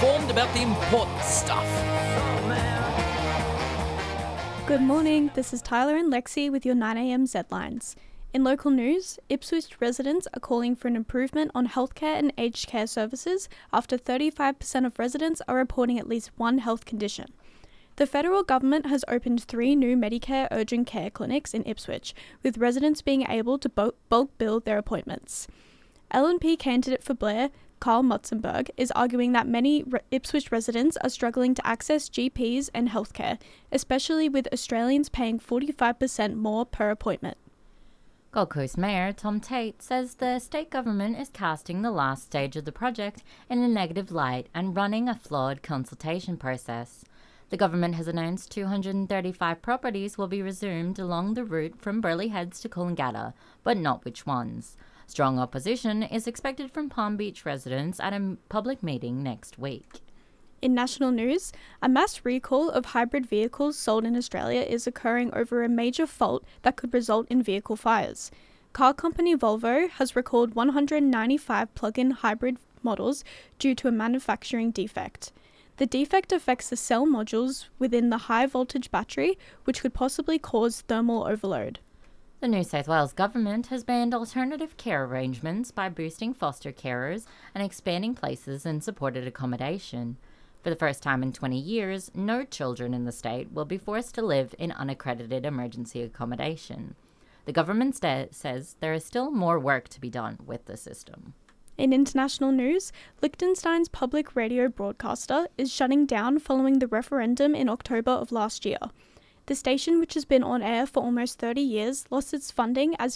informed about the important stuff. Good morning, this is Tyler and Lexi with your 9am Z-Lines. In local news, Ipswich residents are calling for an improvement on healthcare and aged care services after 35% of residents are reporting at least one health condition. The federal government has opened 3 new Medicare urgent care clinics in Ipswich, with residents being able to bulk bill their appointments. LNP candidate for Blair, Carl Mutzenberg, is arguing that many Ipswich residents are struggling to access GPs and healthcare, especially with Australians paying 45% more per appointment. Gold Coast Mayor Tom Tate says the state government is casting the last stage of the project in a negative light and running a flawed consultation process. The government has announced 235 properties will be resumed along the route from Burleigh Heads to Coolangatta, but not which ones. Strong opposition is expected from Palm Beach residents at a public meeting next week. In national news, a mass recall of hybrid vehicles sold in Australia is occurring over a major fault that could result in vehicle fires. Car company Volvo has recalled 195 plug-in hybrid models due to a manufacturing defect. The defect affects the cell modules within the high-voltage battery, which could possibly cause thermal overload. The New South Wales government has banned alternative care arrangements by boosting foster carers and expanding places in supported accommodation. For the first time in 20 years, no children in the state will be forced to live in unaccredited emergency accommodation. The government says there is still more work to be done with the system. In international news, Liechtenstein's public radio broadcaster is shutting down following the referendum in October of last year. The station, which has been on air for almost 30 years, lost its funding as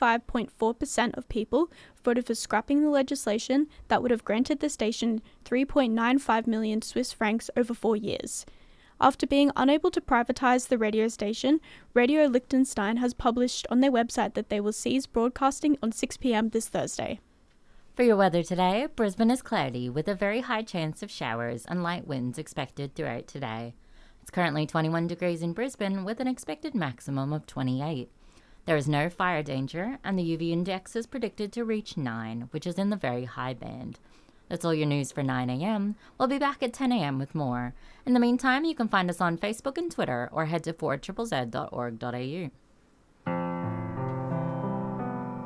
55.4% of people voted for scrapping the legislation that would have granted the station 3.95 million Swiss francs over 4 years. After being unable to privatise the radio station, Radio Liechtenstein has published on their website that they will cease broadcasting on 6 p.m. this Thursday. For your weather today, Brisbane is cloudy with a very high chance of showers and light winds expected throughout today. It's currently 21 degrees in Brisbane with an expected maximum of 28. There is no fire danger and the UV index is predicted to reach 9, which is in the very high band. That's all your news for 9am. We'll be back at 10am with more. In the meantime, you can find us on Facebook and Twitter or head to 4ZZZ.org.au.